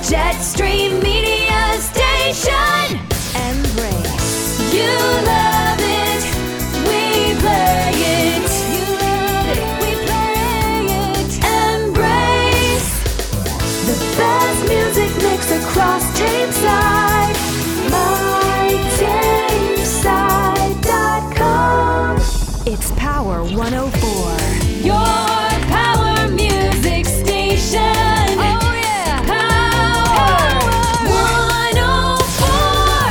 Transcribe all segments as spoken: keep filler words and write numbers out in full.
Jetstream Media Station. Embrace. You love it, we play it. You love it, we play it. Embrace the best music mix across Tapeside. my tapeside dot com. It's Power one oh four. Your power music station. Oh yeah. Power one oh four.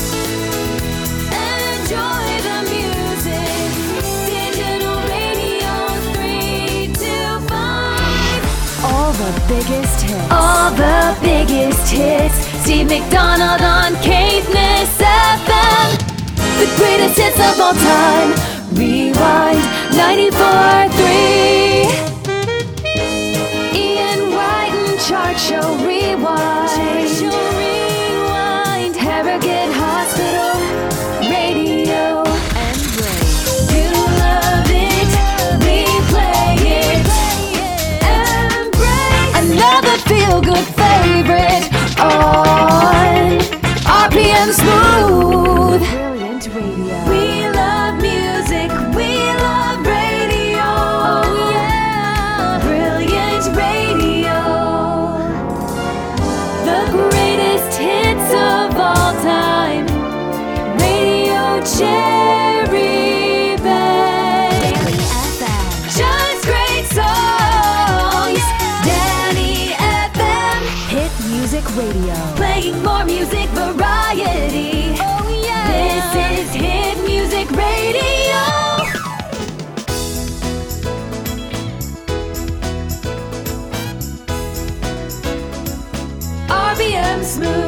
Enjoy the music. Digital radio three two five. All the biggest hits. All the biggest hits. Steve McDonald on Caithness F M. The greatest hits of all time. Rewind ninety-four three. Ian White and Chart Show Rewind. Rewind. Harrogate Hospital Radio. Embrace. You love it, we play it. Embrace another feel-good favorite on R P M Smooth. Brilliant radio. We love music, we love radio. Oh yeah, brilliant radio. The greatest hits of all time. Radio Cherry Bay. F M. Just great songs. Danny F M. Hit Music Radio. Playing more music variety. Oh yeah. This is Hit Music Radio. R B M Smooth.